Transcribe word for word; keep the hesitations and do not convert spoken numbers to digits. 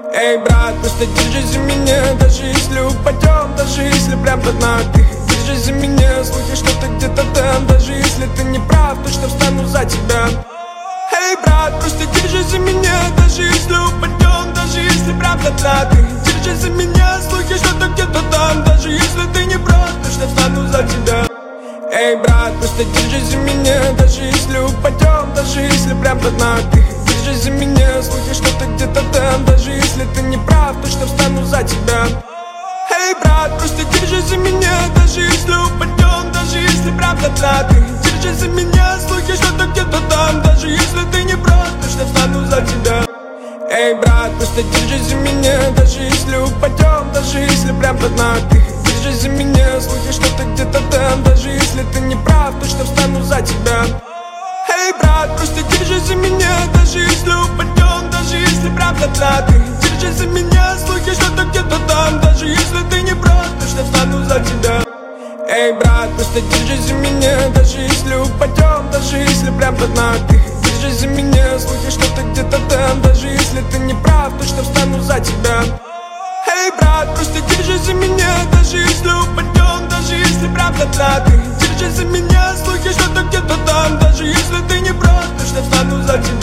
Эй, брат, просто держись за меня, даже если упадем, даже если прям до дна. Ты держись за меня, слухи, что ты где-то там, даже если ты не прав, то что встану за тебя. Эй, брат, просто держись за меня, даже если упадем, даже если прям до дна. Ты держись за меня, слухи, что ты где-то там, даже если ты не прав, то что встану за тебя. Эй, брат, просто держись за меня, даже если упадем, даже если прям до дна. Ты держись за меня, слухи, что ты где-то там, даже если ты не прав, то что встану за тебя. Эй, брат, просто держись за меня, даже если упадем, даже если прям до дна. Ты держись за меня, слухи, что ты где-то там, даже если ты не прав, то что встану за тебя. Эй, брат, просто держись за меня, даже если упадем, даже если прям до дна. Ты держись за меня, слухи, что ты где-то там, даже если ты не прав, то что встану за тебя. Эй, брат, просто держись за меня, даже если упадем, даже если прям до дна. Ты держись за меня, слухи, что ты где-то там, даже если ты не прав, то что встану за тебя. Эй, брат, просто держись за меня, даже если упадем, даже если прям до дна. Ты держись за меня, слухи, что ты где-то там, даже если ты не прав, то что встану за тебя. Эй, брат, просто держись за меня, даже если упадем, даже если прям до дна. Ты держись за меня, слухи, что ты где-то там, даже если ты не прав, то что встану за тебя.